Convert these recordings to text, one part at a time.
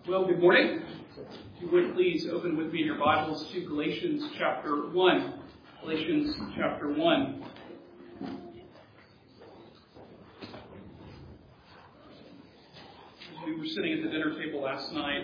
Well, good morning. If you would please open with me in your Bibles to Galatians chapter 1. Galatians chapter 1. As we were sitting at the dinner table last night,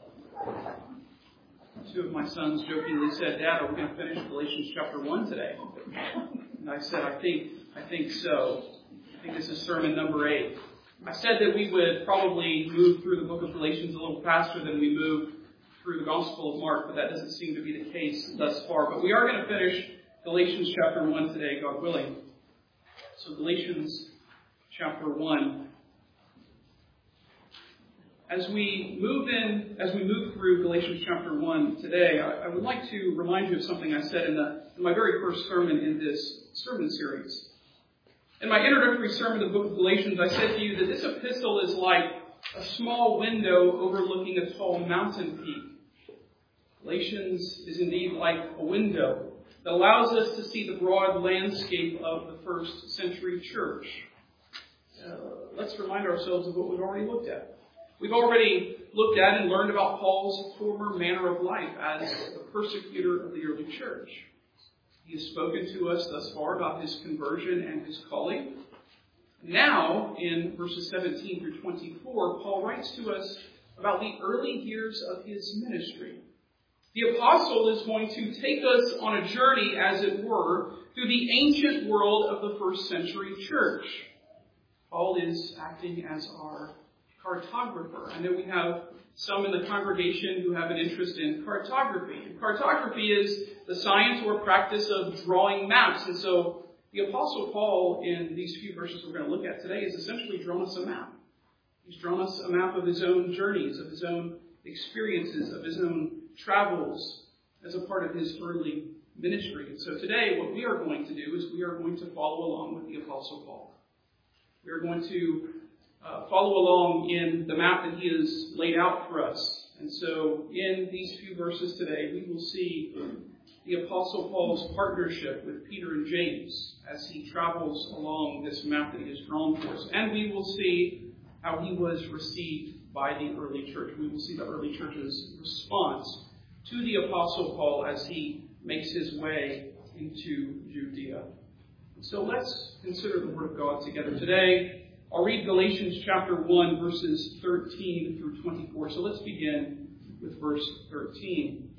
two of my sons jokingly said, "Dad, are we going to finish Galatians chapter 1 today?" And I said, I think so. I think this is sermon number 8. I said that we would probably move through the book of Galatians a little faster than we moved through the Gospel of Mark, but that doesn't seem to be the case thus far. But we are going to finish Galatians chapter 1 today, God willing. So Galatians chapter 1. As we move through Galatians chapter 1 today, I would like to remind you of something I said in my very first sermon in this sermon series. In my introductory sermon in the book of Galatians, I said to you that this epistle is like a small window overlooking a tall mountain peak. Galatians is indeed like a window that allows us to see the broad landscape of the first century church. Let's remind ourselves of what we've already looked at. We've already looked at and learned about Paul's former manner of life as the persecutor of the early church. He has spoken to us thus far about his conversion and his calling. Now, in verses 17 through 24, Paul writes to us about the early years of his ministry. The apostle is going to take us on a journey, as it were, through the ancient world of the first century church. Paul is acting as our cartographer. I know we have some in the congregation who have an interest in cartography. And cartography is the science or practice of drawing maps. And so the Apostle Paul, in these few verses we're going to look at today, has essentially drawn us a map. He's drawn us a map of his own journeys, of his own experiences, of his own travels as a part of his early ministry. And so today what we are going to do is we are going to follow along with the Apostle Paul. We are going to follow along in the map that he has laid out for us. And so in these few verses today, we will see the Apostle Paul's partnership with Peter and James as he travels along this map that he has drawn for us. And we will see how he was received by the early church. We will see the early church's response to the Apostle Paul as he makes his way into Judea. So let's consider the Word of God together today. I'll read Galatians chapter 1, verses 13 through 24. So let's begin with verse 13.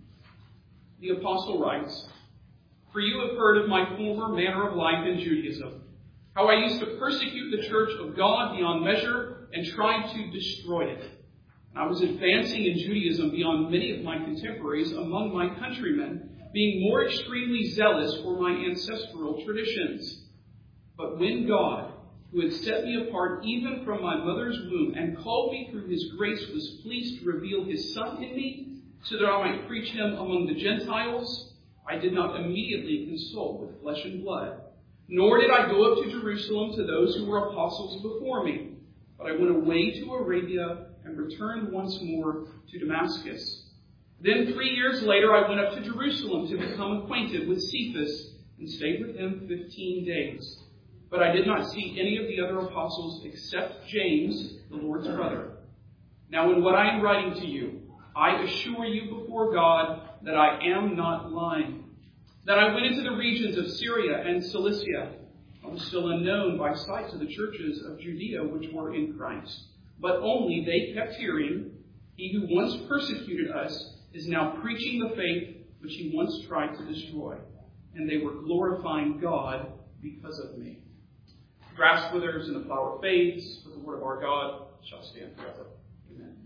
The apostle writes, "For you have heard of my former manner of life in Judaism, how I used to persecute the church of God beyond measure and tried to destroy it. And I was advancing in Judaism beyond many of my contemporaries among my countrymen, being more extremely zealous for my ancestral traditions. But when God, who had set me apart even from my mother's womb and called me through his grace, was pleased to reveal his Son in me, so that I might preach him among the Gentiles, I did not immediately consult with flesh and blood, nor did I go up to Jerusalem to those who were apostles before me, but I went away to Arabia and returned once more to Damascus. Then 3 years later I went up to Jerusalem to become acquainted with Cephas and stayed with him 15 days. But I did not see any of the other apostles except James, the Lord's brother. Now in what I am writing to you, I assure you before God that I am not lying. That I went into the regions of Syria and Cilicia. I was still unknown by sight to the churches of Judea which were in Christ. But only they kept hearing, he who once persecuted us is now preaching the faith which he once tried to destroy. And they were glorifying God because of me. The grass withers and the flower fades, but the word of our God shall stand forever. Amen.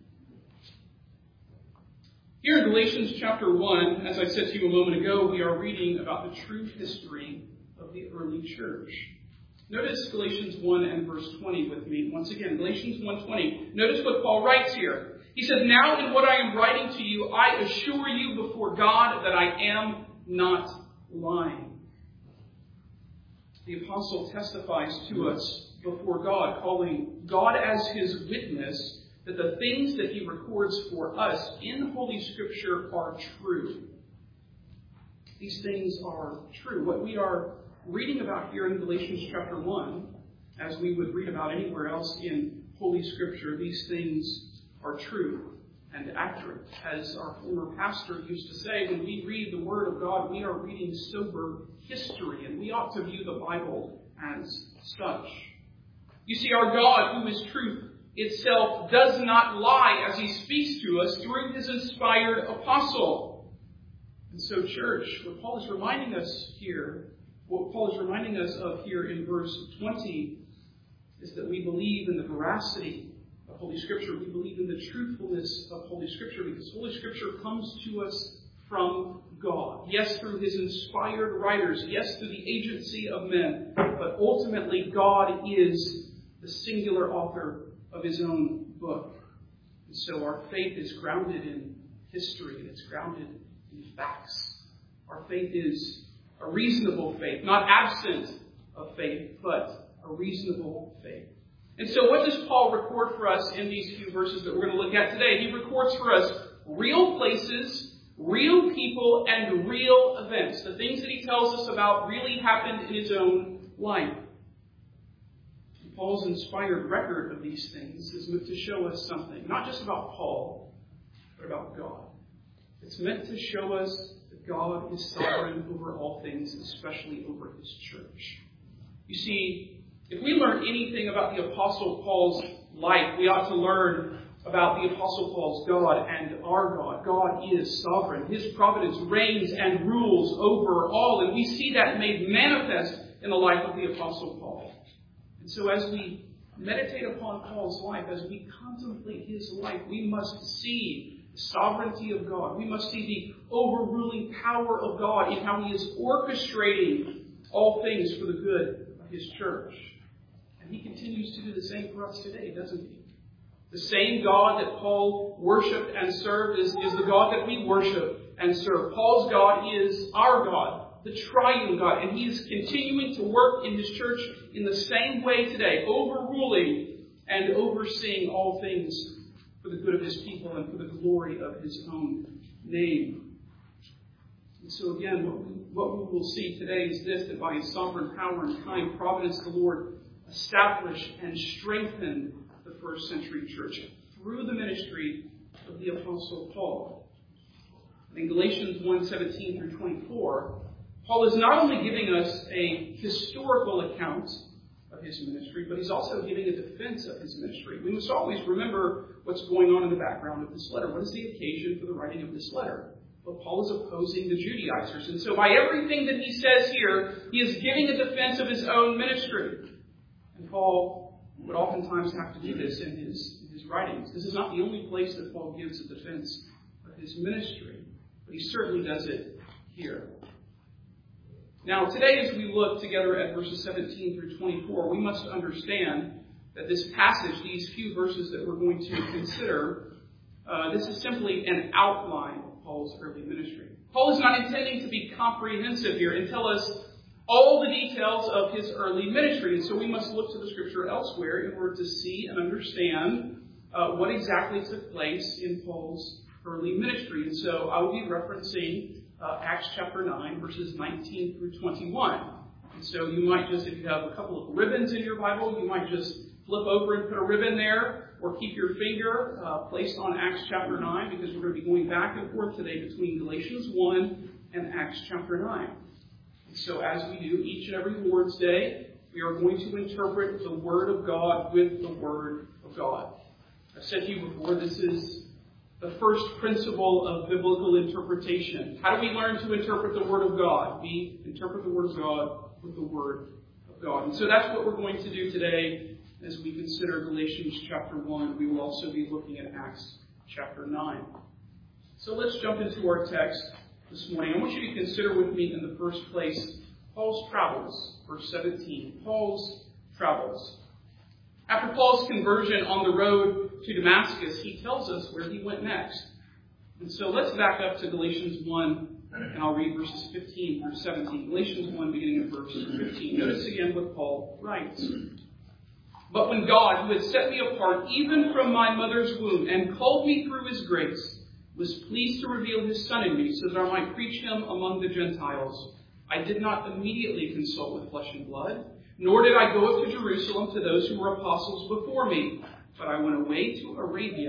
Here in Galatians chapter 1, as I said to you a moment ago, we are reading about the true history of the early church. Notice Galatians 1 and verse 20 with me. Once again, Galatians 1:20. Notice what Paul writes here. He says, "Now in what I am writing to you, I assure you before God that I am not lying." The apostle testifies to us before God, calling God as his witness that the things that he records for us in Holy Scripture are true. These things are true. What we are reading about here in Galatians chapter 1, as we would read about anywhere else in Holy Scripture, these things are true and accurate. As our former pastor used to say, when we read the Word of God, we are reading sober history, and we ought to view the Bible as such. You see, our God, who is truth itself, does not lie as he speaks to us through his inspired apostle. And so, church, what Paul is reminding us of here in verse 20 is that we believe in the veracity of Holy Scripture. We believe in the truthfulness of Holy Scripture because Holy Scripture comes to us from God. Yes, through his inspired writers. Yes, through the agency of men. But ultimately, God is the singular author of his own book. And so our faith is grounded in history, and it's grounded in facts. Our faith is a reasonable faith, not absent of faith, but a reasonable faith. And so what does Paul record for us in these few verses that we're going to look at today? He records for us real places, real people, and real events. The things that he tells us about really happened in his own life. Paul's inspired record of these things is meant to show us something, not just about Paul, but about God. It's meant to show us that God is sovereign over all things, especially over his church. You see, if we learn anything about the Apostle Paul's life, we ought to learn about the Apostle Paul's God and our God. God is sovereign. His providence reigns and rules over all, and we see that made manifest in the life of the Apostle Paul. And so as we meditate upon Paul's life, as we contemplate his life, we must see the sovereignty of God. We must see the overruling power of God in how he is orchestrating all things for the good of his church. And he continues to do the same for us today, doesn't he? The same God that Paul worshipped and served is the God that we worship and serve. Paul's God is our God, the triune God, and he is continuing to work in his church in the same way today, overruling and overseeing all things for the good of his people and for the glory of his own name. And so again, what we will see today is this, that by his sovereign power and kind providence, the Lord established and strengthened the first century church through the ministry of the Apostle Paul. In Galatians 1:17 through 24, Paul is not only giving us a historical account of his ministry, but he's also giving a defense of his ministry. We must always remember what's going on in the background of this letter. What is the occasion for the writing of this letter? Well, Paul is opposing the Judaizers. And so by everything that he says here, he is giving a defense of his own ministry. And Paul would oftentimes have to do this in his writings. This is not the only place that Paul gives a defense of his ministry, but he certainly does it here. Now, today as we look together at verses 17 through 24, we must understand that this passage, these few verses that we're going to consider, this is simply an outline of Paul's early ministry. Paul is not intending to be comprehensive here and tell us all the details of his early ministry. And so we must look to the Scripture elsewhere in order to see and understand what exactly took place in Paul's early ministry. And so I will be referencing Acts chapter 9, verses 19 through 21. And so you might just, if you have a couple of ribbons in your Bible, you might just flip over and put a ribbon there, or keep your finger placed on Acts chapter 9, because we're going to be going back and forth today between Galatians 1 and Acts chapter 9. And so as we do each and every Lord's Day, we are going to interpret the Word of God with the Word of God. I've said to you before, this is the first principle of biblical interpretation. How do we learn to interpret the Word of God? We interpret the Word of God with the Word of God. And so that's what we're going to do today as we consider Galatians chapter 1. We will also be looking at Acts chapter 9. So let's jump into our text this morning. I want you to consider with me in the first place Paul's travels, verse 17. Paul's travels. After Paul's conversion on the road to Damascus, he tells us where he went next. And so let's back up to Galatians 1, and I'll read verses 15 through 17. Galatians 1, beginning at verse 15. Notice again what Paul writes. But when God, who had set me apart even from my mother's womb and called me through his grace, was pleased to reveal his Son in me so that I might preach him among the Gentiles, I did not immediately consult with flesh and blood, nor did I go up to Jerusalem to those who were apostles before me, but I went away to Arabia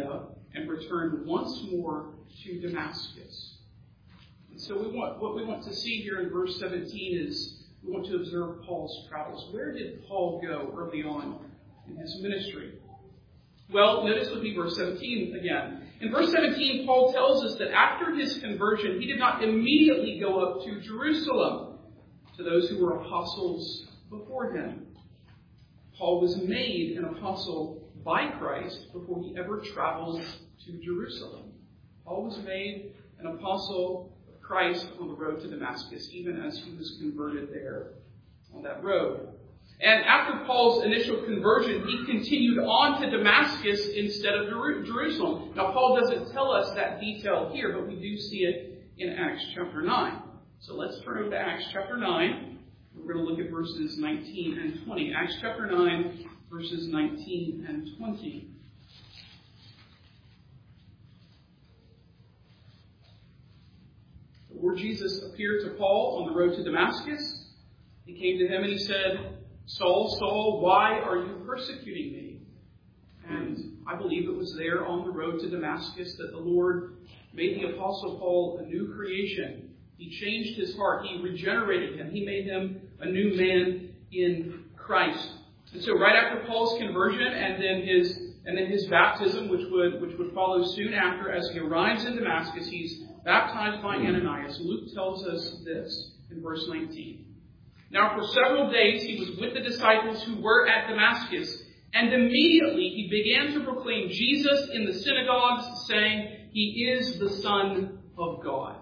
and returned once more to Damascus. And so what we want to see here in verse 17 is we want to observe Paul's travels. Where did Paul go early on in his ministry? Well, notice with me verse 17 again. In verse 17, Paul tells us that after his conversion, he did not immediately go up to Jerusalem, to those who were apostles before him. Paul was made an apostle by Christ before he ever traveled to Jerusalem. Paul was made an apostle of Christ on the road to Damascus, even as he was converted there on that road. And after Paul's initial conversion, he continued on to Damascus instead of Jerusalem. Now, Paul doesn't tell us that detail here, but we do see it in Acts chapter 9. So let's turn over to Acts chapter 9. We're going to look at verses 19 and 20. Acts chapter 9, verses 19 and 20. The Lord Jesus appeared to Paul on the road to Damascus. He came to him and he said, "Saul, Saul, why are you persecuting me?" And I believe it was there on the road to Damascus that the Lord made the Apostle Paul a new creation. He changed his heart. He regenerated him. He made him a new man in Christ. And so right after Paul's conversion and then his baptism, which would follow soon after, as he arrives in Damascus, he's baptized by Ananias. Luke tells us this in verse 19. Now for several days he was with the disciples who were at Damascus, and immediately he began to proclaim Jesus in the synagogues, saying, "He is the Son of God."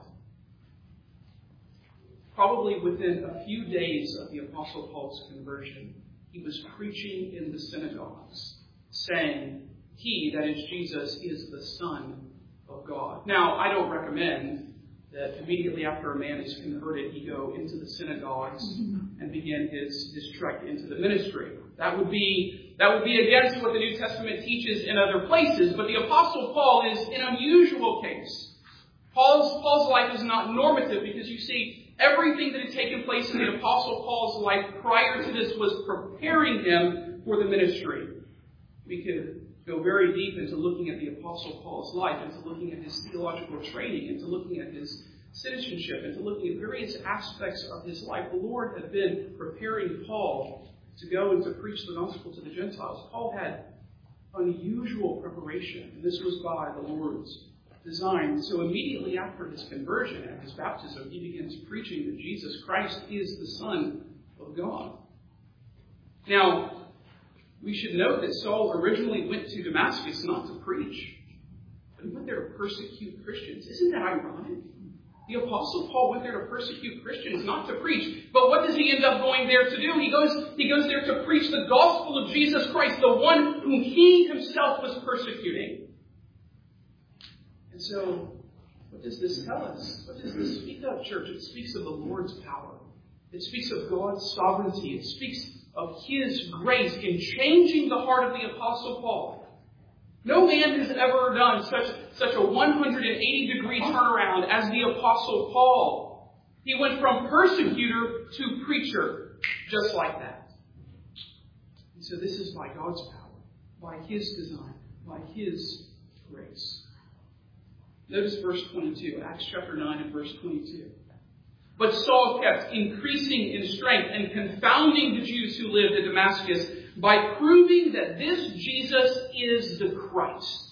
Probably within a few days of the Apostle Paul's conversion, he was preaching in the synagogues, saying, "He," that is Jesus, "is the Son of God." Now, I don't recommend that immediately after a man is converted, he go into the synagogues and begin his trek into the ministry. That would be against what the New Testament teaches in other places, but the Apostle Paul is an unusual case. Paul's life is not normative because you see, everything that had taken place in the Apostle Paul's life prior to this was preparing him for the ministry. We could go very deep into looking at the Apostle Paul's life, into looking at his theological training, into looking at his citizenship, into looking at various aspects of his life. The Lord had been preparing Paul to go and to preach the gospel to the Gentiles. Paul had unusual preparation, and this was by the Lord's design. So immediately after his conversion and his baptism, he begins preaching that Jesus Christ is the Son of God. Now, we should note that Saul originally went to Damascus not to preach, but he went there to persecute Christians. Isn't that ironic? The Apostle Paul went there to persecute Christians, not to preach. But what does he end up going there to do? He goes there to preach the gospel of Jesus Christ, the one whom he himself was persecuting. And so, what does this tell us? What does this speak of, church? It speaks of the Lord's power. It speaks of God's sovereignty. It speaks of His grace in changing the heart of the Apostle Paul. No man has ever done such a 180-degree turnaround as the Apostle Paul. He went from persecutor to preacher, just like that. And so this is by God's power, by His design, by His grace. Notice verse 22, Acts chapter 9 and verse 22. But Saul kept increasing in strength and confounding the Jews who lived at Damascus by proving that this Jesus is the Christ.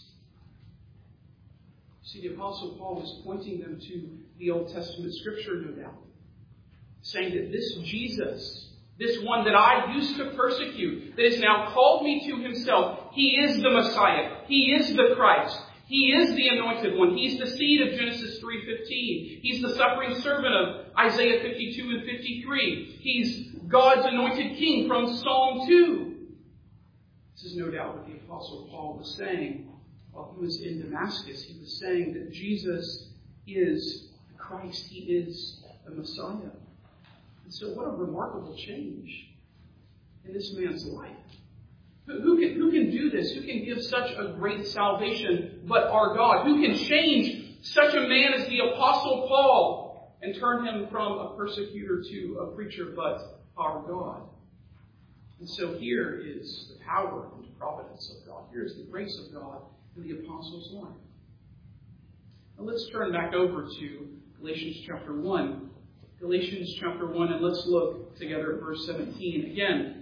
See, the Apostle Paul was pointing them to the Old Testament Scripture, no doubt, saying that this Jesus, this one that I used to persecute, that has now called me to himself, he is the Messiah. He is the Christ. He is the anointed one. He's the seed of Genesis 3:15. He's the suffering servant of Isaiah 52 and 53. He's God's anointed king from Psalm 2. This is no doubt what the Apostle Paul was saying while he was in Damascus. He was saying that Jesus is the Christ. He is the Messiah. And so what a remarkable change in this man's life. Who can do this? Who can give such a great salvation but our God? Who can change such a man as the Apostle Paul and turn him from a persecutor to a preacher but our God? And so here is the power and providence of God. Here's the grace of God in the apostles' life. Now let's turn back over to Galatians chapter 1. Galatians chapter 1, and let's look together at verse 17 again.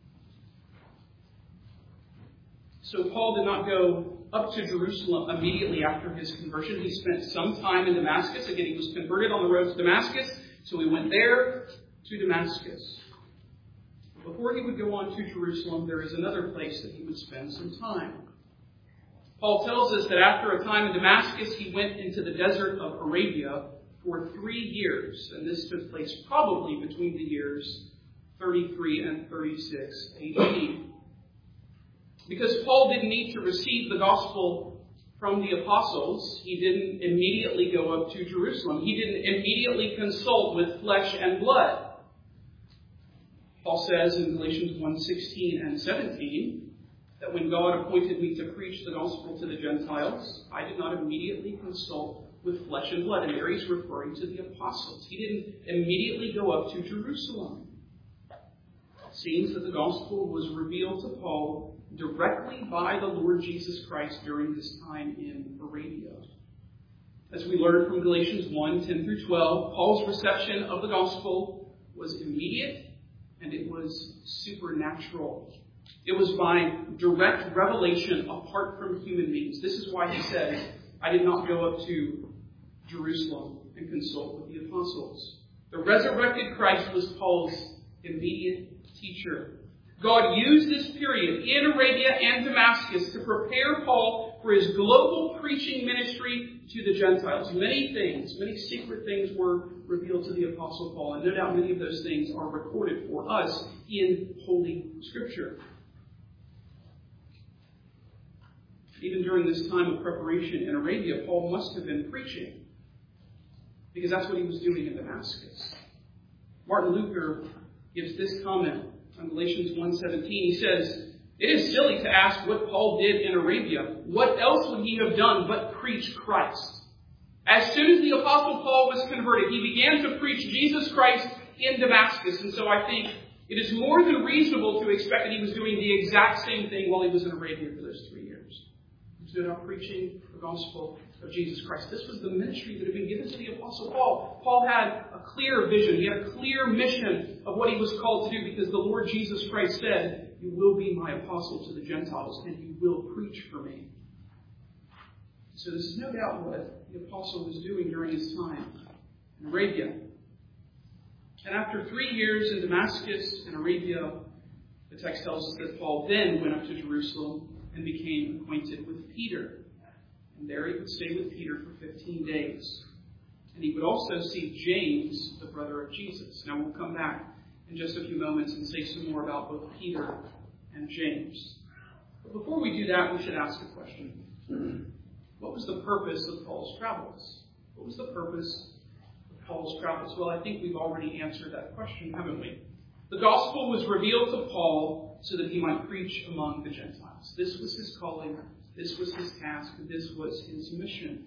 So Paul did not go up to Jerusalem immediately after his conversion. He spent some time in Damascus. Again, he was converted on the road to Damascus, so he went there to Damascus. Before he would go on to Jerusalem, there is another place that he would spend some time. Paul tells us that after a time in Damascus, he went into the desert of Arabia for 3 years. And this took place probably between the years 33 and 36 AD. Because Paul didn't need to receive the gospel from the apostles, he didn't immediately go up to Jerusalem. He didn't immediately consult with flesh and blood. Paul says in Galatians 1:16 and 17 that when God appointed me to preach the gospel to the Gentiles, I did not immediately consult with flesh and blood. And there he's referring to the apostles. He didn't immediately go up to Jerusalem. It seems that the gospel was revealed to Paul directly by the Lord Jesus Christ during his time in Arabia. As we learn from Galatians 1:10 through 12, Paul's reception of the gospel was immediate and it was supernatural. It was by direct revelation apart from human beings. This is why he says, I did not go up to Jerusalem and consult with the apostles. The resurrected Christ was Paul's immediate teacher. God used this period in Arabia and Damascus to prepare Paul for his global preaching ministry to the Gentiles. Many things, many secret things were revealed to the Apostle Paul, and no doubt many of those things are recorded for us in Holy Scripture. Even during this time of preparation in Arabia, Paul must have been preaching, because that's what he was doing in Damascus. Martin Luther gives this comment on Galatians 1:17. He says, it is silly to ask what Paul did in Arabia. What else would he have done but preach Christ? As soon as the Apostle Paul was converted, he began to preach Jesus Christ in Damascus. And so I think it is more than reasonable to expect that he was doing the exact same thing while he was in Arabia for those 3 years. He stood up preaching the gospel of Jesus Christ. This was the ministry that had been given to the Apostle Paul. Paul had a clear vision. He had a clear mission of what he was called to do, because the Lord Jesus Christ said, you will be my apostle to the Gentiles, and you will preach for me. So this is no doubt what the apostle was doing during his time in Arabia. And after 3 years in Damascus and Arabia, the text tells us that Paul then went up to Jerusalem and became acquainted with Peter. And there he would stay with Peter for 15 days. And he would also see James, the brother of Jesus. Now we'll come back in just a few moments and say some more about both Peter and James. But before we do that, we should ask a question. What was the purpose of Paul's travels? What was the purpose of Paul's travels? Well, I think we've already answered that question, haven't we? The gospel was revealed to Paul so that he might preach among the Gentiles. This was his calling. This was his task. This was his mission.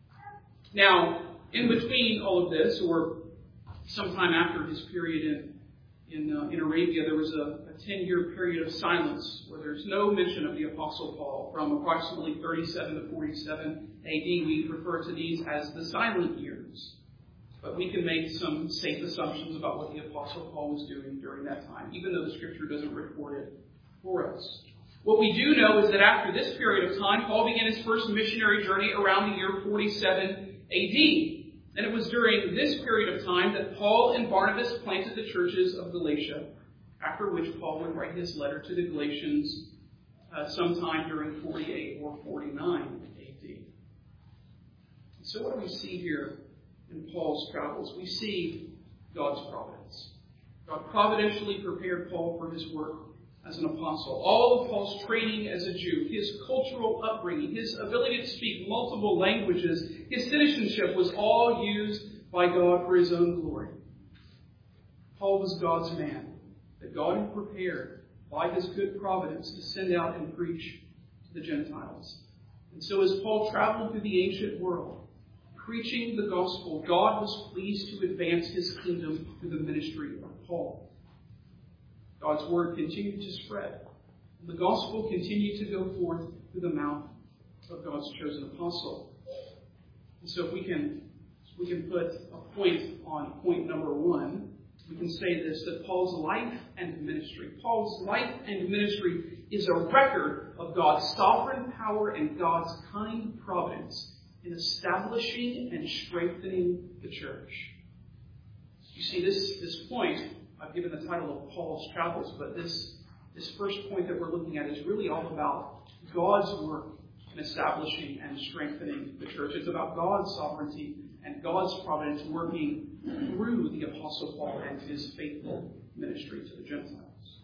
Now, in between all of this, or sometime after his period in Arabia, there was a 10-year period of silence where there's no mention of the Apostle Paul. From approximately 37 to 47 AD, we refer to these as the silent years. But we can make some safe assumptions about what the Apostle Paul was doing during that time, even though the Scripture doesn't record it for us. What we do know is that after this period of time, Paul began his first missionary journey around the year 47 AD. And it was during this period of time that Paul and Barnabas planted the churches of Galatia, after which Paul would write his letter to the Galatians sometime during 48 or 49 AD. So what do we see here in Paul's travels? We see God's providence. God providentially prepared Paul for his work as an apostle. All of Paul's training as a Jew, his cultural upbringing, his ability to speak multiple languages, his citizenship was all used by God for his own glory. Paul was God's man, that God had prepared by his good providence to send out and preach to the Gentiles. And so as Paul traveled through the ancient world, preaching the gospel, God was pleased to advance his kingdom through the ministry of Paul. God's word continued to spread. The gospel continued to go forth through the mouth of God's chosen apostle. And so if we can put a point on point number 1, we can say this, that Paul's life and ministry. Paul's life and ministry is a record of God's sovereign power and God's kind providence in establishing and strengthening the church. You see, this point, I've given the title of Paul's Travels, but this first point that we're looking at is really all about God's work in establishing and strengthening the church. It's about God's sovereignty and God's providence working through the Apostle Paul and his faithful ministry to the Gentiles.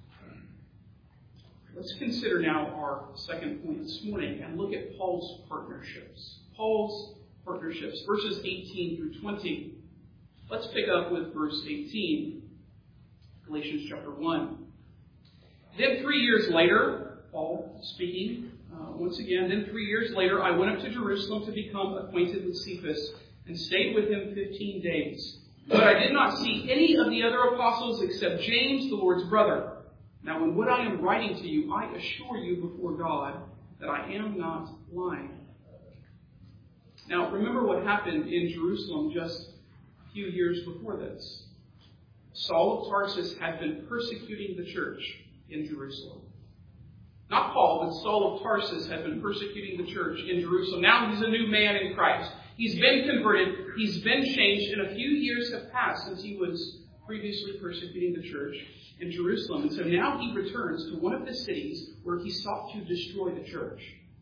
Let's consider now our second point this morning and look at Paul's partnerships. Paul's partnerships, verses 18 through 20. Let's pick up with verse 18, Galatians chapter 1. Then 3 years later, Paul speaking once again, then 3 years later I went up to Jerusalem to become acquainted with Cephas and stayed with him 15 days. But I did not see any of the other apostles except James, the Lord's brother. Now in what I am writing to you, I assure you before God that I am not lying. Now remember what happened in Jerusalem just a few years before this. Saul of Tarsus had been persecuting the church in Jerusalem. Not Paul, but Saul of Tarsus had been persecuting the church in Jerusalem. Now he's a new man in Christ. He's been converted. He's been changed. And a few years have passed since he was previously persecuting the church in Jerusalem. And so now he returns to one of the cities where he sought to destroy the church.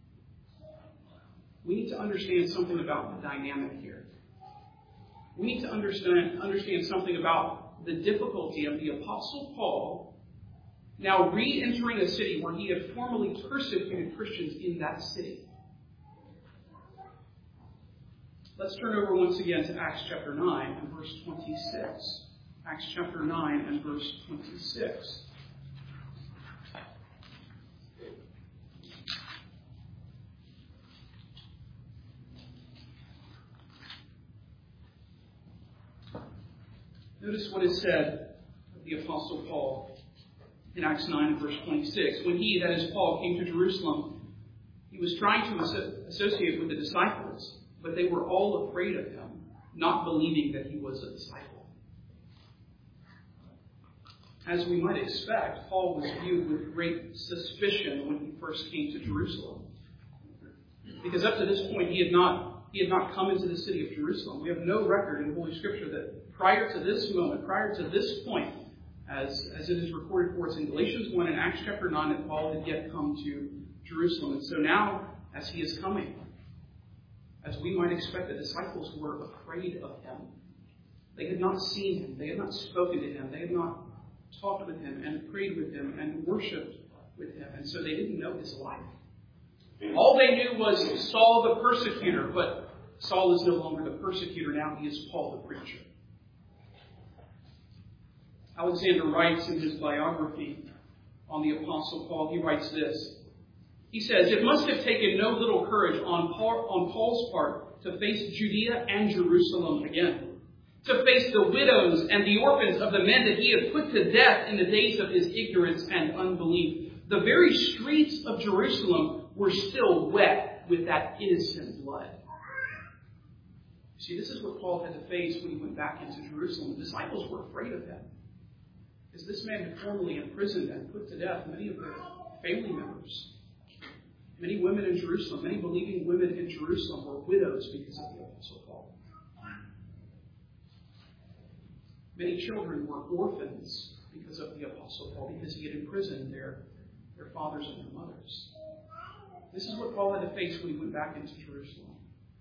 We need to understand something about the dynamic here. We need to understand something about the difficulty of the Apostle Paul now re-entering a city where he had formerly persecuted Christians in that city. Let's turn over once again to Acts chapter 9 and verse 26. Acts chapter 9 and verse 26. Notice what is said of the Apostle Paul in Acts 9 and verse 26. When he, that is Paul, came to Jerusalem, he was trying to associate with the disciples, but they were all afraid of him, not believing that he was a disciple. As we might expect, Paul was viewed with great suspicion when he first came to Jerusalem. Because up to this point, he had not come into the city of Jerusalem. We have no record in Holy Scripture that prior to this moment, prior to this point, as it is recorded for us in Galatians 1 and Acts chapter 9, that Paul had yet come to Jerusalem. And so now, as he is coming, as we might expect, the disciples were afraid of him. They had not seen him. They had not spoken to him. They had not talked with him and prayed with him and worshipped with him. And so they didn't know his life. All they knew was Saul the persecutor, but Saul is no longer the persecutor. Now he is Paul the preacher. Alexander writes in his biography on the Apostle Paul, he writes this. He says, "It must have taken no little courage on Paul's part to face Judea and Jerusalem again, to face the widows and the orphans of the men that he had put to death in the days of his ignorance and unbelief. The very streets of Jerusalem were still wet with that innocent blood." You see, this is what Paul had to face when he went back into Jerusalem. The disciples were afraid of him, because this man had formerly imprisoned and put to death many of their family members. Many women in Jerusalem, many believing women in Jerusalem were widows because of the Apostle Paul. Many children were orphans because of the Apostle Paul, because he had imprisoned their fathers and their mothers. This is what Paul had to face when he went back into Jerusalem.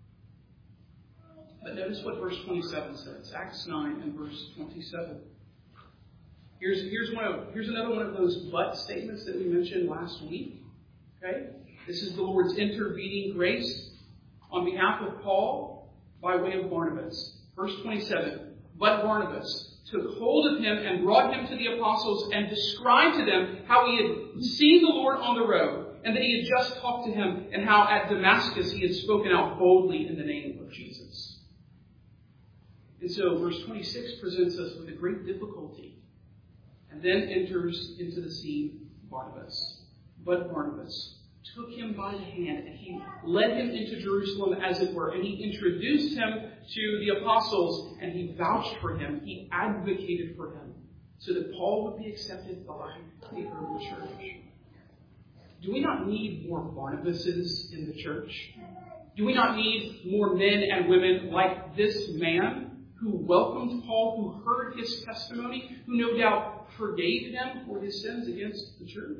But notice what verse 27 says. Acts 9 and verse 27. Here's another one of those but statements that we mentioned last week. Okay? This is the Lord's intervening grace on behalf of Paul by way of Barnabas. Verse 27. But Barnabas took hold of him and brought him to the apostles and described to them how he had seen the Lord on the road and that he had just talked to him and how at Damascus he had spoken out boldly in the name of Jesus. And so verse 26 presents us with a great difficulty. And then enters into the scene Barnabas. But Barnabas took him by the hand, and he led him into Jerusalem, as it were, and he introduced him to the apostles, and he vouched for him. He advocated for him, so that Paul would be accepted by the early church. Do we not need more Barnabases in the church? Do we not need more men and women like this man who welcomed Paul, who heard his testimony, who no doubt forgave him for his sins against the church?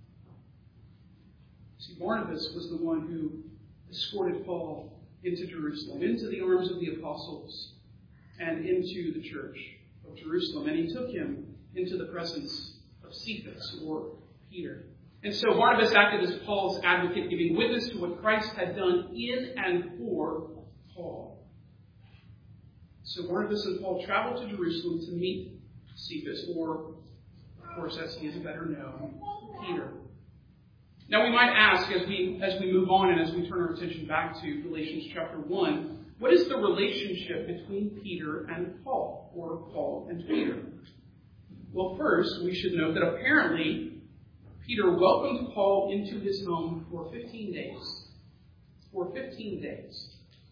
See, Barnabas was the one who escorted Paul into Jerusalem, into the arms of the apostles, and into the church of Jerusalem. And he took him into the presence of Cephas, or Peter. And so Barnabas acted as Paul's advocate, giving witness to what Christ had done in and for Paul. So Barnabas and Paul traveled to Jerusalem to meet Cephas, or, of course, as he is better known, Peter. Now we might ask, as we move on and as we turn our attention back to Galatians chapter 1, what is the relationship between Peter and Paul, or Paul and Peter? Well, first, we should note that apparently Peter welcomed Paul into his home for 15 days. For 15 days.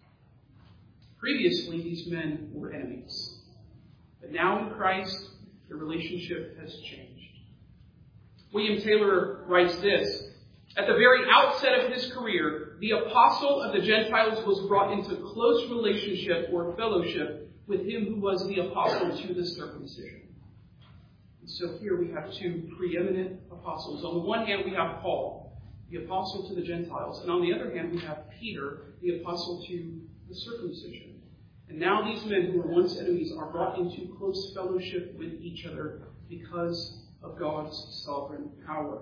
Previously, these men were enemies. But now in Christ, the relationship has changed. William Taylor writes this: at the very outset of his career, the apostle of the Gentiles was brought into close relationship or fellowship with him who was the apostle to the circumcision. And so here we have two preeminent apostles. On the one hand, we have Paul, the apostle to the Gentiles. And on the other hand, we have Peter, the apostle to the circumcision. And now these men who were once enemies are brought into close fellowship with each other because of God's sovereign power.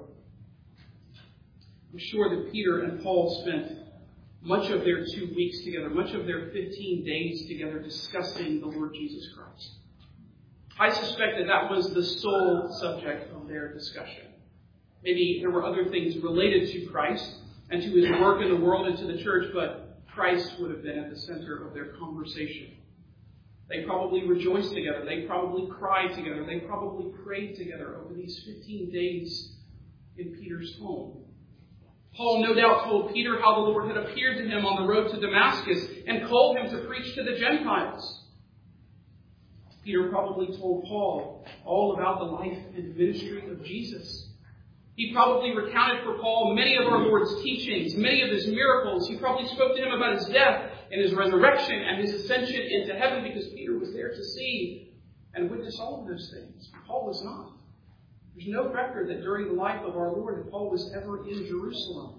I'm sure that Peter and Paul spent much of their 2 weeks together, much of their 15 days together discussing the Lord Jesus Christ. I suspect that was the sole subject of their discussion. Maybe there were other things related to Christ and to his work in the world and to the church, but Christ would have been at the center of their conversation. They probably rejoiced together. They probably cried together. They probably prayed together over these 15 days in Peter's home. Paul no doubt told Peter how the Lord had appeared to him on the road to Damascus and called him to preach to the Gentiles. Peter probably told Paul all about the life and ministry of Jesus. He probably recounted for Paul many of our Lord's teachings, many of his miracles. He probably spoke to him about his death and his resurrection and his ascension into heaven, because Peter was there to see and witness all of those things. Paul was not. There's no record that during the life of our Lord that Paul was ever in Jerusalem.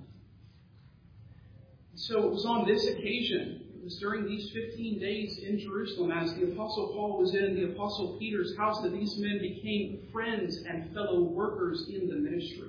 So it was on this occasion, it was during these 15 days in Jerusalem, as the Apostle Paul was in the Apostle Peter's house, that these men became friends and fellow workers in the ministry.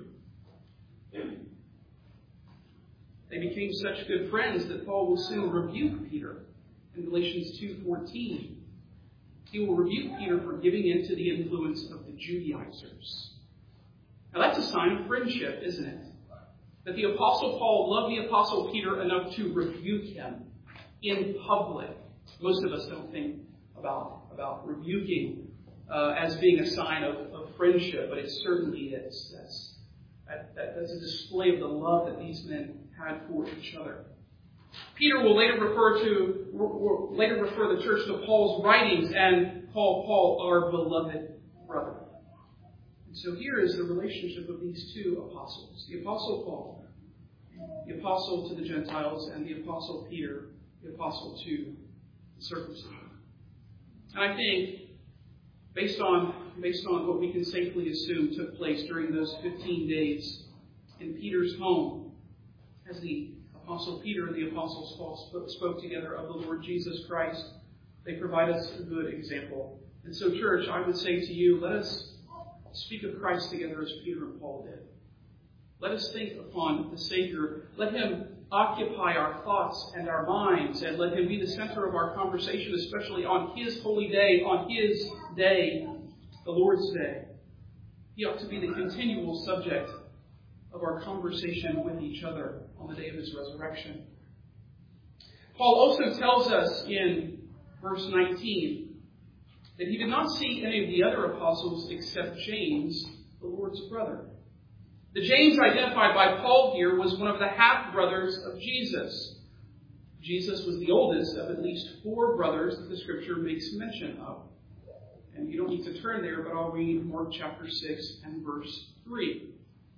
They became such good friends that Paul will soon rebuke Peter in Galatians 2:14. He will rebuke Peter for giving in to the influence of the Judaizers. Now that's a sign of friendship, isn't it? That the Apostle Paul loved the Apostle Peter enough to rebuke him in public. Most of us don't think about rebuking as being a sign of friendship, but it certainly is. That's a display of the love that these men had for each other. Peter will later refer the church to Paul's writings and call Paul our beloved brother. And so here is the relationship of these two apostles. The Apostle Paul, the apostle to the Gentiles, and the Apostle Peter, the apostle to the circumcision. And I think, based on what we can safely assume took place during those 15 days in Peter's home, as the Apostle Peter and the Apostle Paul spoke together of the Lord Jesus Christ, they provide us a good example. And so, church, I would say to you, let us speak of Christ together as Peter and Paul did. Let us think upon the Savior. Let him occupy our thoughts and our minds, and let him be the center of our conversation, especially on his holy day, on his day, the Lord's Day. He ought to be the continual subject of our conversation with each other on the day of his resurrection. Paul also tells us in verse 19 that he did not see any of the other apostles except James, the Lord's brother. The James identified by Paul here was one of the half-brothers of Jesus. Jesus was the oldest of at least 4 brothers that the Scripture makes mention of. And you don't need to turn there, but I'll read Mark chapter 6 and verse 3.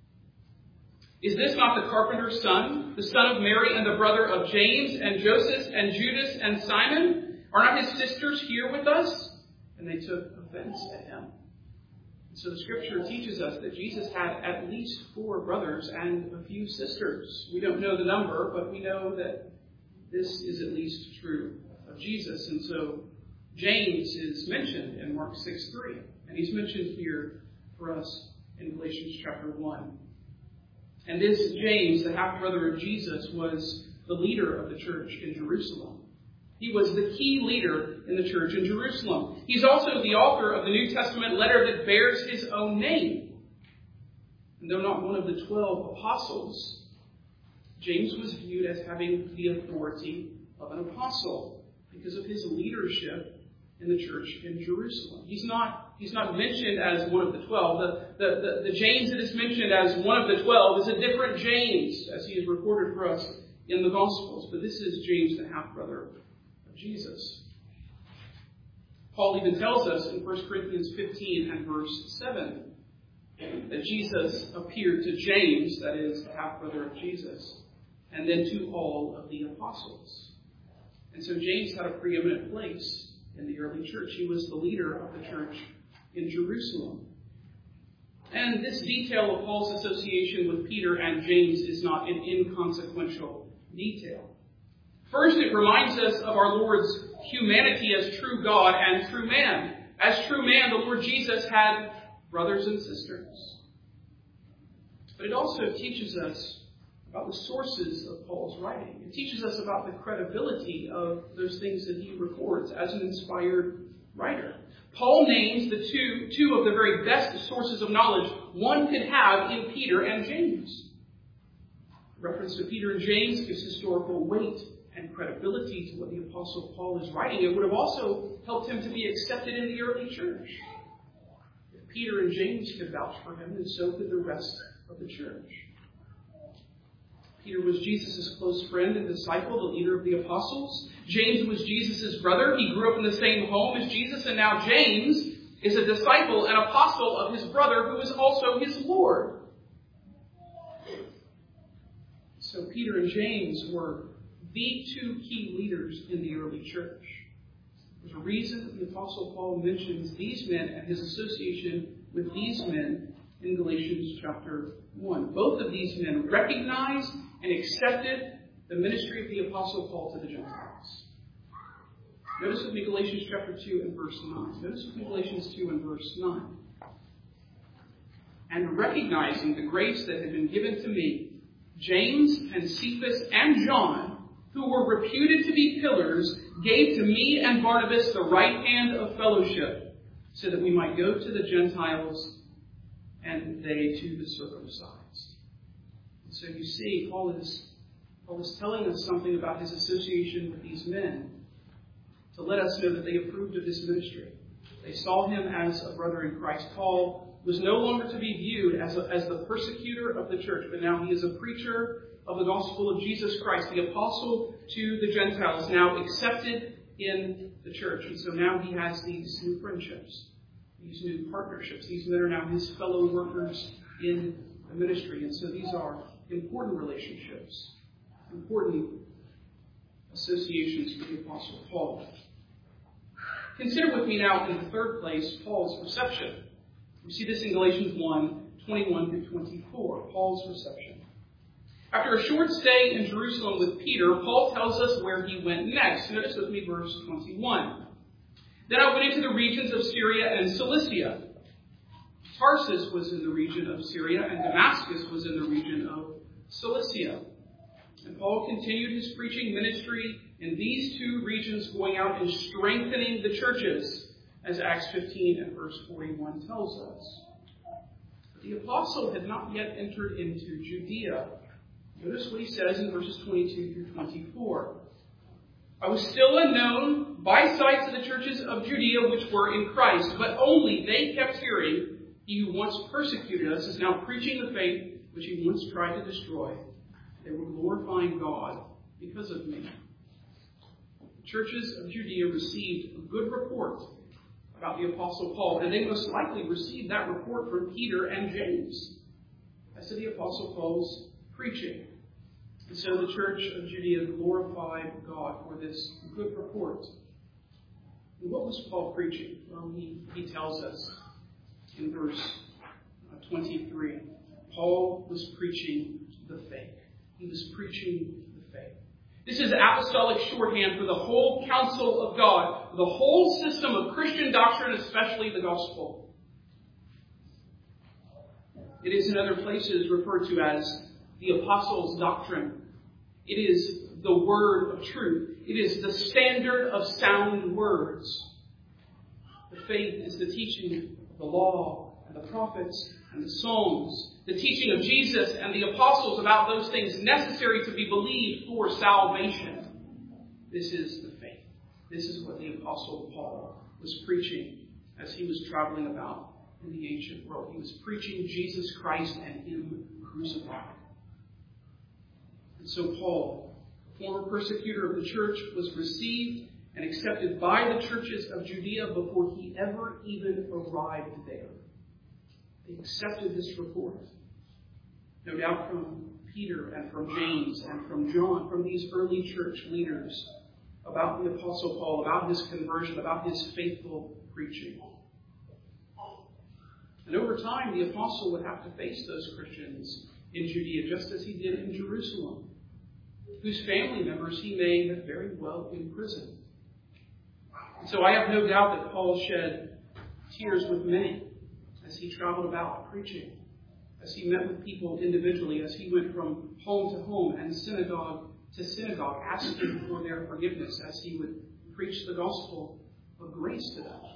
Is this not the carpenter's son, the son of Mary and the brother of James and Joseph and Judas and Simon? Are not his sisters here with us? And they took offense at him. So the Scripture teaches us that Jesus had at least 4 brothers and a few sisters. We don't know the number, but we know that this is at least true of Jesus. And so James is mentioned in Mark 6:3, and he's mentioned here for us in Galatians chapter 1. And this James, the half-brother of Jesus, was the leader of the church in Jerusalem. He was the key leader in the church in Jerusalem. He's also the author of the New Testament letter that bears his own name. And though not one of the 12 apostles, James was viewed as having the authority of an apostle because of his leadership in the church in Jerusalem. He's not mentioned as one of the 12. The James that is mentioned as one of the 12 is a different James, as he is recorded for us in the Gospels. But this is James, the half-brother of Jesus. Paul even tells us in 1 Corinthians 15 and verse 7 that Jesus appeared to James, that is, the half-brother of Jesus, and then to all of the apostles. And so James had a preeminent place in the early church. He was the leader of the church in Jerusalem. And this detail of Paul's association with Peter and James is not an inconsequential detail. First, it reminds us of our Lord's humanity as true God and true man. As true man, the Lord Jesus had brothers and sisters. But it also teaches us about the sources of Paul's writing. It teaches us about the credibility of those things that he records as an inspired writer. Paul names the two of the very best sources of knowledge one could have in Peter and James. Reference to Peter and James gives historical weight and credibility to what the Apostle Paul is writing. It would have also helped him to be accepted in the early church. If Peter and James could vouch for him, and so could the rest of the church. Peter was Jesus' close friend and disciple, the leader of the apostles. James was Jesus' brother. He grew up in the same home as Jesus, and now James is a disciple and apostle of his brother, who is also his Lord. So Peter and James were the 2 key leaders in the early church. There's a reason that the Apostle Paul mentions these men and his association with these men in Galatians chapter 1. Both of these men recognized and accepted the ministry of the Apostle Paul to the Gentiles. Notice with me Galatians chapter 2 and verse 9. Notice with me Galatians 2 and verse 9. And recognizing the grace that had been given to me, James and Cephas and John, who were reputed to be pillars, gave to me and Barnabas the right hand of fellowship, so that we might go to the Gentiles and they to the circumcised. And so you see, Paul is telling us something about his association with these men to let us know that they approved of his ministry. They saw him as a brother in Christ. Paul was no longer to be viewed as the persecutor of the church, but now he is a preacher of the gospel of Jesus Christ, the apostle to the Gentiles, now accepted in the church. And so now he has these new friendships, these new partnerships. These men are now his fellow workers in the ministry. And so these are important relationships, important associations with the Apostle Paul. Consider with me now, in the third place, Paul's reception. We see this in Galatians 1, 21 through 24, Paul's reception. After a short stay in Jerusalem with Peter, Paul tells us where he went next. Notice with me verse 21. Then I went into the regions of Syria and Cilicia. Tarsus was in the region of Syria, and Damascus was in the region of Cilicia. And Paul continued his preaching ministry in these 2 regions, going out and strengthening the churches, as Acts 15 and verse 41 tells us. But the apostle had not yet entered into Judea. Notice what he says in verses 22 through 24. I was still unknown by sight to the churches of Judea which were in Christ, but only they kept hearing, he who once persecuted us is now preaching the faith which he once tried to destroy, they were glorifying God because of me. The churches of Judea received a good report about the Apostle Paul, and they most likely received that report from Peter and James as to the Apostle Paul's preaching. And so the church of Judea glorified God for this good report. And what was Paul preaching? Well, he tells us in verse 23. Paul was preaching the faith. He was preaching the faith. This is apostolic shorthand for the whole counsel of God, the whole system of Christian doctrine, especially the gospel. It is in other places referred to as the apostles' doctrine. It is the word of truth. It is the standard of sound words. The faith is the teaching of the law and the prophets and the Psalms, the teaching of Jesus and the apostles about those things necessary to be believed for salvation. This is the faith. This is what the Apostle Paul was preaching as he was traveling about in the ancient world. He was preaching Jesus Christ and Him crucified. And so Paul, the former persecutor of the church, was received and accepted by the churches of Judea before he ever even arrived there. They accepted this report. No doubt from Peter and from James and from John, from these early church leaders, about the Apostle Paul, about his conversion, about his faithful preaching. And over time, the apostle would have to face those Christians in Judea, just as he did in Jerusalem, whose family members he may have very well imprisoned. And so I have no doubt that Paul shed tears with many as he traveled about preaching, as he met with people individually, as he went from home to home and synagogue to synagogue, asking for their forgiveness, as he would preach the gospel of grace to them.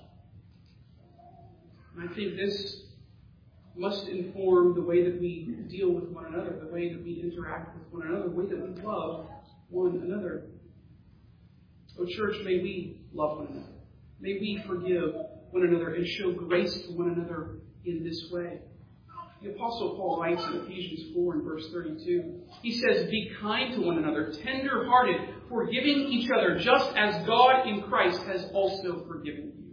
And I think this must inform the way that we deal with one another, the way that we interact with one another, the way that we love one another. Oh, church, may we love one another. May we forgive one another and show grace to one another in this way. The Apostle Paul writes in Ephesians 4 and verse 32, he says, "Be kind to one another, tender-hearted, forgiving each other, just as God in Christ has also forgiven you."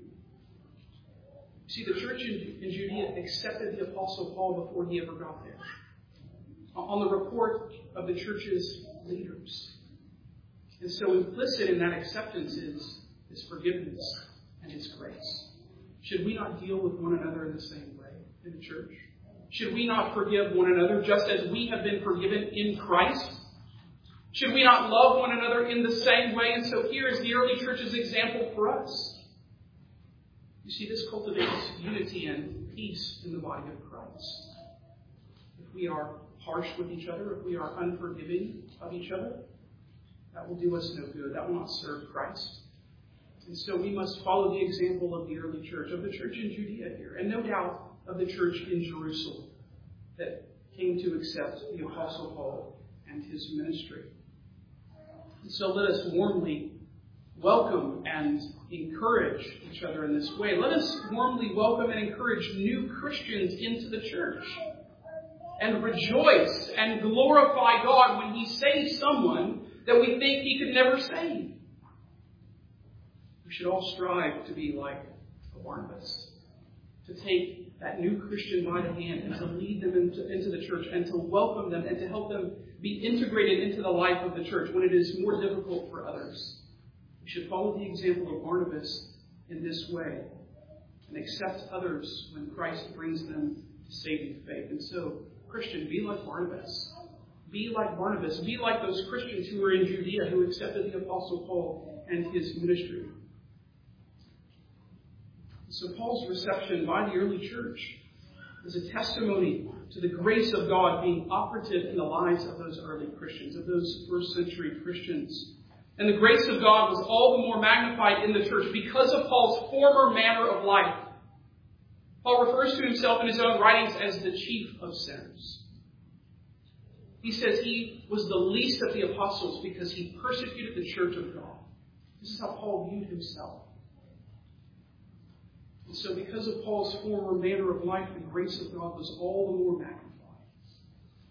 You see, the church in Judea accepted the Apostle Paul before he ever got there, on the report of the church's leaders. And so implicit in that acceptance is forgiveness and His grace. Should we not deal with one another in the same way in the church? Should we not forgive one another just as we have been forgiven in Christ? Should we not love one another in the same way? And so here is the early church's example for us. You see, this cultivates unity and peace in the body of Christ. If we are harsh with each other, if we are unforgiving of each other, that will do us no good. That will not serve Christ. And so we must follow the example of the early church, of the church in Judea here, and no doubt of the church in Jerusalem that came to accept the Apostle Paul and his ministry. And so let us warmly welcome and encourage each other in this way. Let us warmly welcome and encourage new Christians into the church and rejoice and glorify God when He saves someone that we think He could never save. We should all strive to be like Barnabas, to take that new Christian by the hand and to lead them into the church and to welcome them and to help them be integrated into the life of the church when it is more difficult for others. We should follow the example of Barnabas in this way and accept others when Christ brings them to saving faith. And so, Christian, be like Barnabas. Be like Barnabas. Be like those Christians who were in Judea who accepted the Apostle Paul and his ministry. So Paul's reception by the early church is a testimony to the grace of God being operative in the lives of those early Christians, of those first century Christians. And the grace of God was all the more magnified in the church because of Paul's former manner of life. Paul refers to himself in his own writings as the chief of sinners. He says he was the least of the apostles because he persecuted the church of God. This is how Paul viewed himself. And so because of Paul's former manner of life, the grace of God was all the more magnified.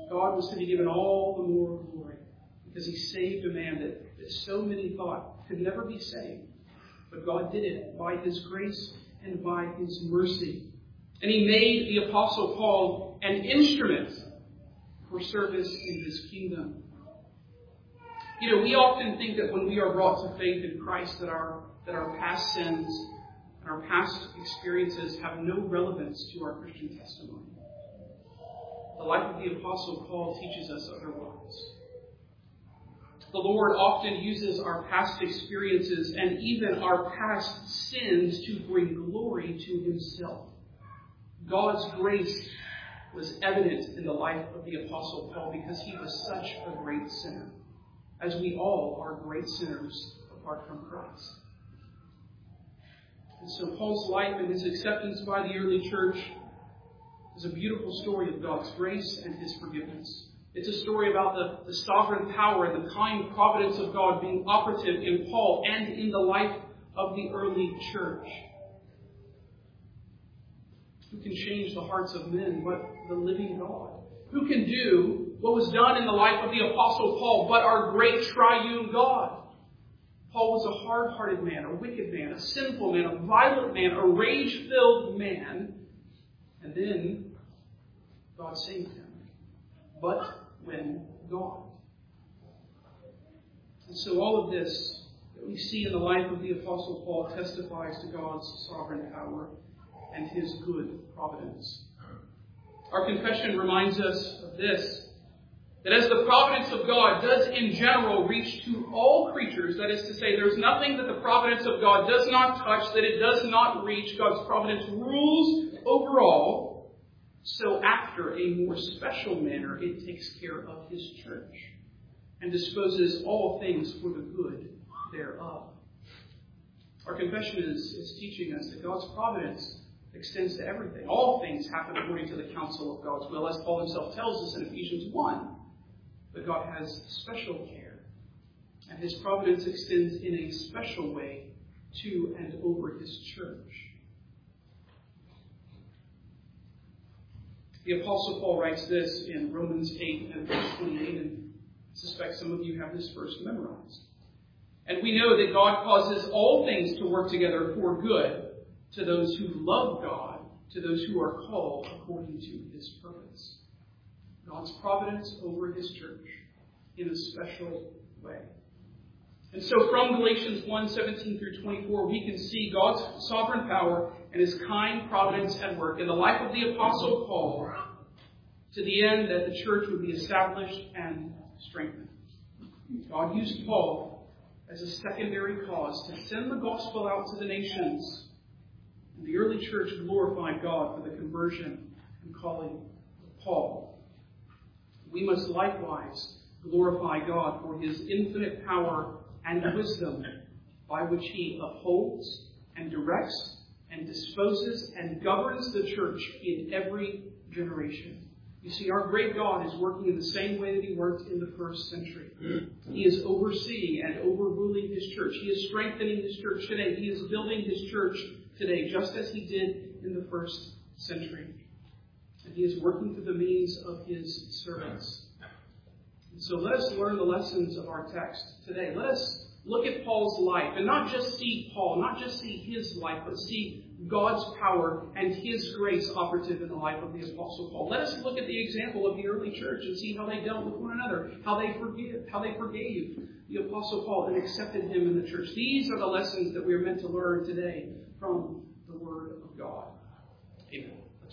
God was to be given all the more glory because he saved a man that so many thought could never be saved. But God did it by his grace and by his mercy. And he made the Apostle Paul an instrument for service in his kingdom. You know, we often think that when we are brought to faith in Christ that our past sins and our past experiences have no relevance to our Christian testimony. The life of the Apostle Paul teaches us otherwise. The Lord often uses our past experiences and even our past sins to bring glory to himself. God's grace was evident in the life of the Apostle Paul because he was such a great sinner, as we all are great sinners apart from Christ. And so Paul's life and his acceptance by the early church is a beautiful story of God's grace and his forgiveness. It's a story about the sovereign power and the kind providence of God being operative in Paul and in the life of the early church. Who can change the hearts of men but the living God? Who can do what was done in the life of the Apostle Paul but our great triune God? Paul was a hard-hearted man, a wicked man, a sinful man, a violent man, a rage-filled man. And then God saved him. But when God. And so all of this that we see in the life of the Apostle Paul testifies to God's sovereign power and his good providence. Our confession reminds us of this, that as the providence of God does in general reach to all creatures, that is to say, there's nothing that the providence of God does not touch, that it does not reach. God's providence rules over all. So after a more special manner, it takes care of his church and disposes all things for the good thereof. Our confession is teaching us that God's providence extends to everything. All things happen according to the counsel of God's will, as Paul himself tells us in Ephesians 1. But God has special care, and his providence extends in a special way to and over his church. The Apostle Paul writes this in Romans 8 and verse 28, and I suspect some of you have this verse memorized. And we know that God causes all things to work together for good to those who love God, to those who are called according to his purpose. God's providence over his church in a special way. And so from Galatians 1:17 through 24, we can see God's sovereign power and his kind providence at work in the life of the Apostle Paul to the end that the church would be established and strengthened. God used Paul as a secondary cause to send the gospel out to the nations. And the early church glorified God for the conversion and calling of Paul. We must likewise glorify God for his infinite power and wisdom by which he upholds and directs and disposes and governs the church in every generation. You see, our great God is working in the same way that he worked in the first century. He is overseeing and overruling his church. He is strengthening his church today. He is building his church today, just as he did in the first century. And he is working through the means of his servants. And so let us learn the lessons of our text today. Let us look at Paul's life and not just see Paul, not just see his life, but see God's power and his grace operative in the life of the Apostle Paul. Let us look at the example of the early church and see how they dealt with one another, how they forgave the Apostle Paul and accepted him in the church. These are the lessons that we are meant to learn today from the Word of God. Amen. Let's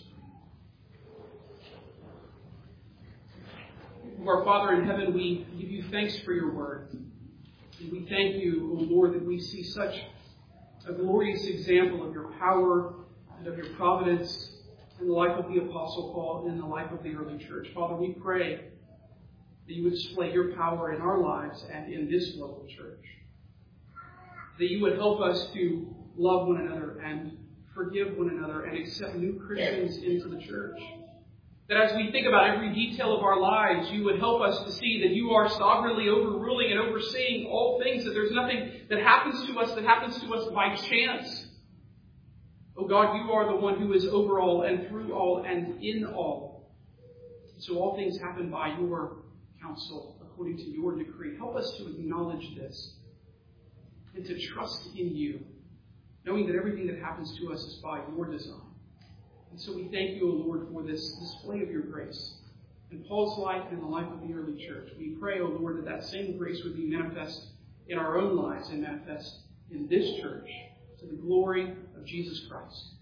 pray. Our Father in heaven, we give you thanks for your Word. And we thank you, O Lord, that we see such a glorious example of your power and of your providence in the life of the Apostle Paul and in the life of the early church. Father, we pray that you would display your power in our lives and in this local church. That you would help us to love one another and forgive one another and accept new Christians into the church. That as we think about every detail of our lives, you would help us to see that you are sovereignly overruling and overseeing all things, that there's nothing that happens to us by chance. Oh God, you are the one who is over all and through all and in all. So all things happen by your counsel, according to your decree. Help us to acknowledge this and to trust in you, knowing that everything that happens to us is by your design. And so we thank you, O Lord, for this display of your grace in Paul's life and in the life of the early church. We pray, O Lord, that that same grace would be manifest in our own lives and manifest in this church to the glory of Jesus Christ.